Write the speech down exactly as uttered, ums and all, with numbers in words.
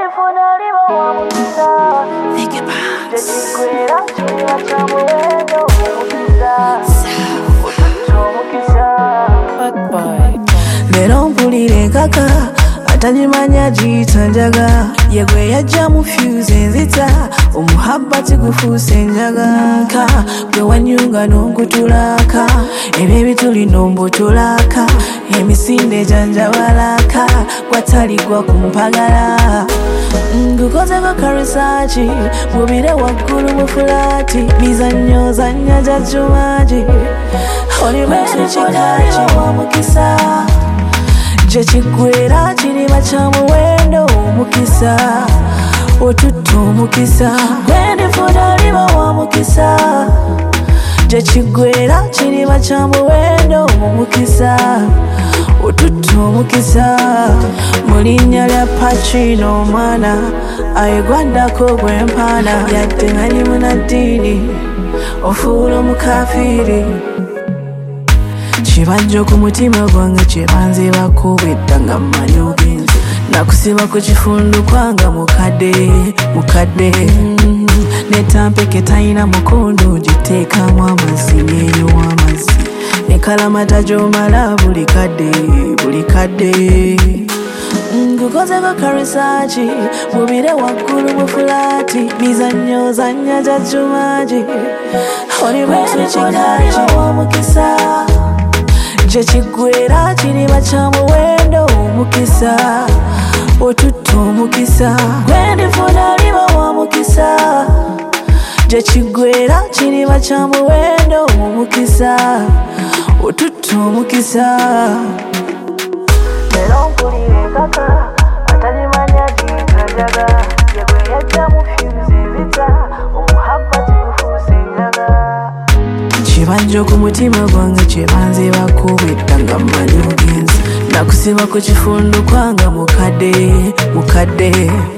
Lero mpulire nkaka atanyimanya gitanjaga yegwe yajja mu fuse nzita omuhabbati gufuuse njagaka gwe wanyunga n'onkutulaka ebyo ebitulina ombutulaka emisinde janjabalaka gwataligwa ku mpagala ngukozeko karisaki mubire waggulu mu fulaati mizannyo zanya gya jumaji olimenikikaki wamukisa gye kiggwera kiriba kya muwendo omukisa otutta omukisa gwendifuna liba wa mukisa gye kiggwera kiriba kya muwendo omukisa otutta omukisa mu linnya lya Pacino omwana ayegwaddako bwempaana yadde nga ni munaddiini ofuula omukafiiri kibajjo ku mutima gwange kyebanze bakubedda nga mmanyi ogenze nakusiba ku kifundu kwanga mukadde mukadde mm, netampeke talina mukondo giteekamu amazzi neeyowa amazzi nekalamata gyomala buli kadde buli kadde ngukozeko karisaki mubire waggulu mu fulaati mizannyo zanya gya jumaji olimenikikaki wamukisa gye kiggwera kiriba kya muwendo omukisa otutta omukisa gwendifuna liba wa mukisa gye kiggwera kiriba kya muwendo omukisa otutta omukisa lero mpulire nkaka atanyimanya gitanjaga yegwe yajja mu fuse nzita omuhabbati gufuuse njaga kibajjo ku mutima gwange kyebanze bakubedda nga mmanyi ogenze nakusiba ku kifundu kwanga mukadde mukadde